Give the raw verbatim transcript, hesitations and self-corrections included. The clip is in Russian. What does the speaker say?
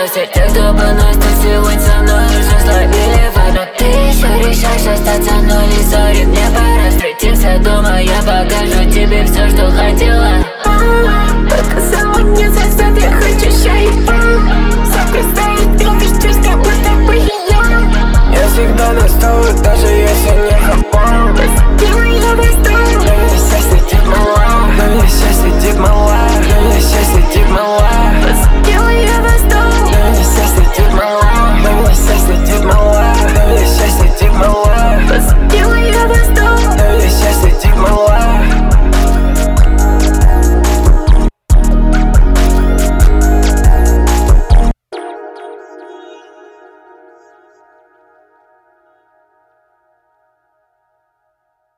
Все те, кто был нас, то сегодня со мной уже словили воду. Ты еще решаешь остаться, но не сори. Мне пора встретиться дома, я покажу тебе все, что хотела.